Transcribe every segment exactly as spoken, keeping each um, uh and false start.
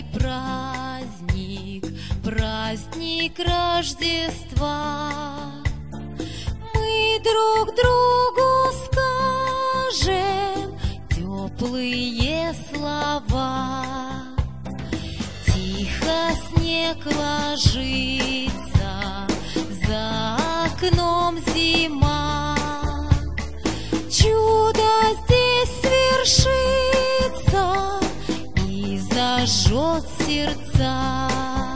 прекрасный праздник, праздник Рождества. Мы друг другу скажем теплые слова. Тихо снег ложится, за окном зима. Чудо здесь свершится и зажжет сердца.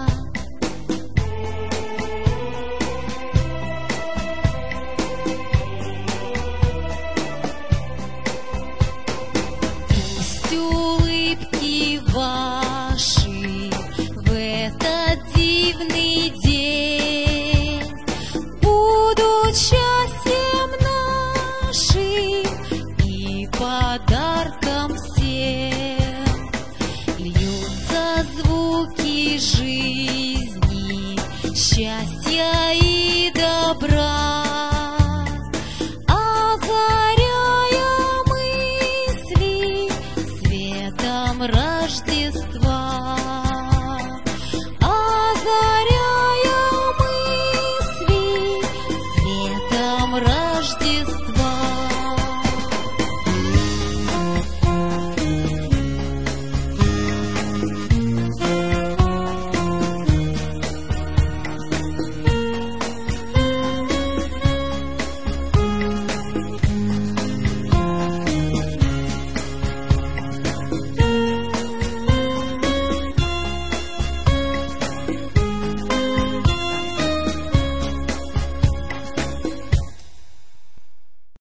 Пусть улыбки ваши в этот дивный день будут счастьем нашим и подарком всем. Льются звуки жизни, счастья